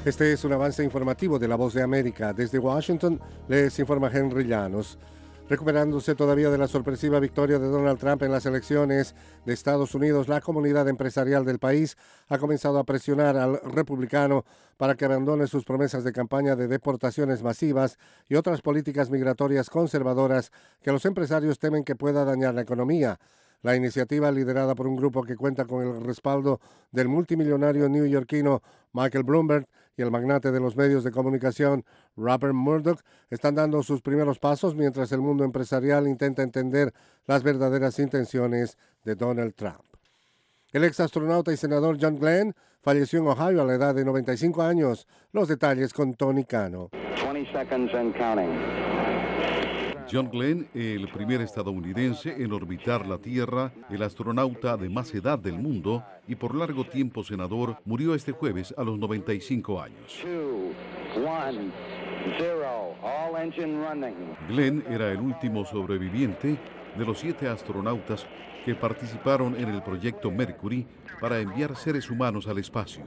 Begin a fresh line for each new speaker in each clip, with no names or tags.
Este es un avance informativo de La Voz de América. Desde Washington les informa Henry Llanos. Recuperándose todavía de la sorpresiva victoria de Donald Trump en las elecciones de Estados Unidos, la comunidad empresarial del país ha comenzado a presionar al republicano para que abandone sus promesas de campaña de deportaciones masivas y otras políticas migratorias conservadoras que los empresarios temen que pueda dañar la economía. La iniciativa, liderada por un grupo que cuenta con el respaldo del multimillonario neoyorquino Michael Bloomberg y el magnate de los medios de comunicación Rupert Murdoch, están dando sus primeros pasos mientras el mundo empresarial intenta entender las verdaderas intenciones de Donald Trump. El ex astronauta y senador John Glenn falleció en Ohio a la edad de 95 años. Los detalles con Tony Cano.
20 seconds and counting.
John Glenn, el primer estadounidense en orbitar la Tierra, el astronauta de más edad del mundo y por largo tiempo senador, murió este jueves a los 95 años.
2, 1, 0. All engine running.
Glenn era el último sobreviviente de los 7 astronautas que participaron en el proyecto Mercury para enviar seres humanos al espacio.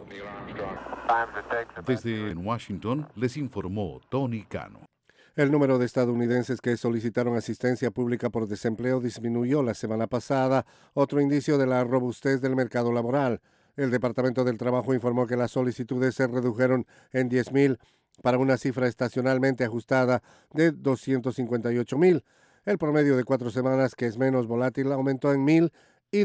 Desde Washington les informó Tony Cano.
El número de estadounidenses que solicitaron asistencia pública por desempleo disminuyó la semana pasada, otro indicio de la robustez del mercado laboral. El Departamento del Trabajo informó que las solicitudes se redujeron en 10,000 para una cifra estacionalmente ajustada de 258,000. El promedio de 4 semanas, que es menos volátil, aumentó en 1,000 y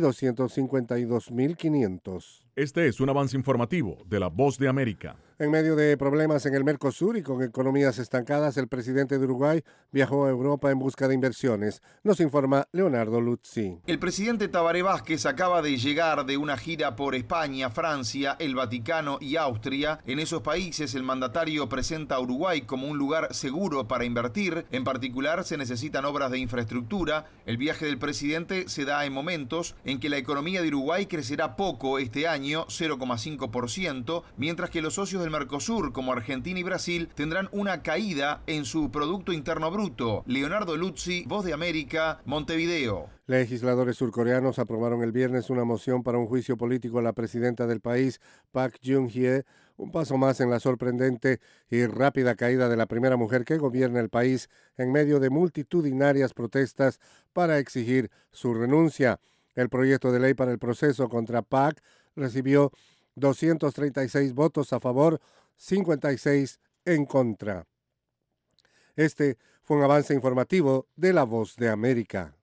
252,500.
Este es un avance informativo de La Voz de América.
En medio de problemas en el Mercosur y con economías estancadas, el presidente de Uruguay viajó a Europa en busca de inversiones. Nos informa Leonardo Luzzi.
El presidente Tabaré Vázquez acaba de llegar de una gira por España, Francia, el Vaticano y Austria. En esos países el mandatario presenta a Uruguay como un lugar seguro para invertir. En particular se necesitan obras de infraestructura. El viaje del presidente se da en momentos en que la economía de Uruguay crecerá poco este año, 0,5%, mientras que los socios del Mercosur, como Argentina y Brasil, tendrán una caída en su Producto Interno Bruto. Leonardo Luzzi, Voz de América, Montevideo.
Legisladores surcoreanos aprobaron el viernes una moción para un juicio político a la presidenta del país, Park Geun-hye, un paso más en la sorprendente y rápida caída de la primera mujer que gobierna el país en medio de multitudinarias protestas para exigir su renuncia. El proyecto de ley para el proceso contra Park recibió 236 votos a favor, 56 en contra. Este fue un avance informativo de La Voz de América.